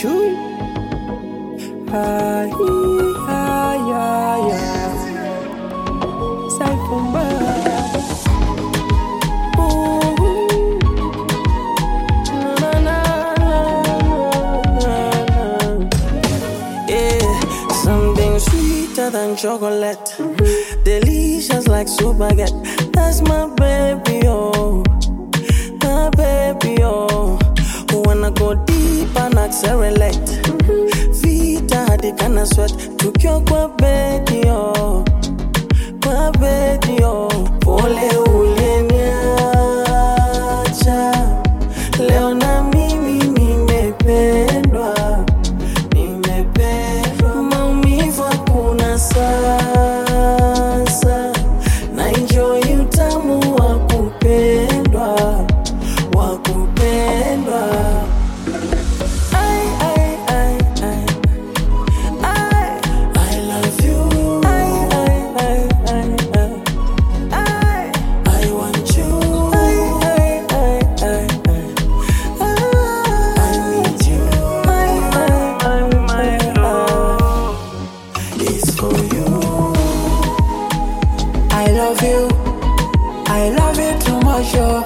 Chui. Ah, yeah. Cypher man. Something sweeter than chocolate, delicious like spaghetti. That's my baby, oh, my baby, oh. Wanna go deep and accelerate. Vita hadi kana sweat, tukio kwa bedi, oh, kwa bedi, oh. Pole uliniacha, leo na mimi nimependwa. Maumivu hakuna sasa, na enjoy utamu wa kupendwa, wa kupendwa. I love you. I want you. I need you. My love is for you. I love you. I love you too much, oh.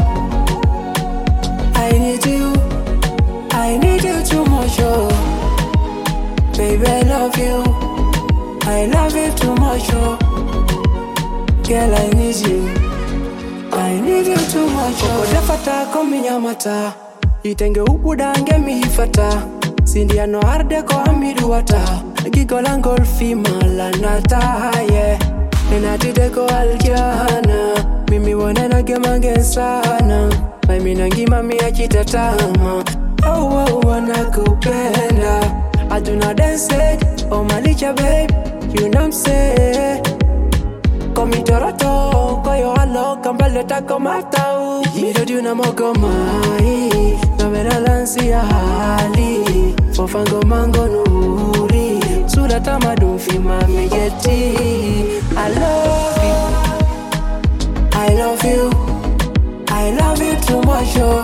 I need you. I need you too much, oh. Baby, I love you. I love you too much, oh. Girl, I need you. I need you too much, oh. Kodefata kominyamata, itenge ubudange mihifata. Sindiano arde ko amiduwata, gigola ngolfi malanata, yeah. Nenatide ko alkiana, mimi wanena gemange sana. Mimi nangima miachitatama, oh, wanakupenda. I do not dance it, oh my licha babe, you know I'm saying. Komi toroto, koyo alo, kambale tako matau. Miro di una mogo mai, na vera lansi ya hali. Fofango mango nuri, sura tamadufi mami yeti. I love you, I love you, I love you too much, oh.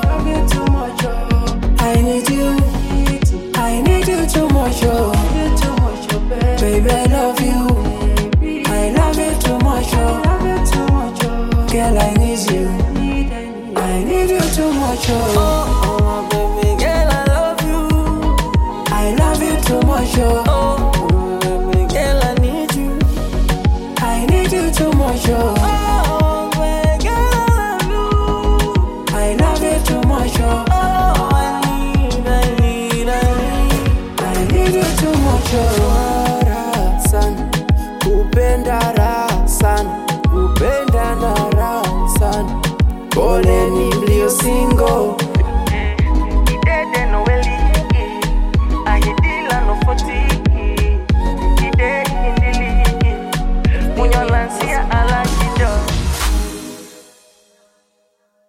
I need you, I need you too much, oh. Baby, I love you, I love you too much, oh. Girl, I need you, I need you too much, oh. Oh, baby girl, I love you. I love you too much, oh.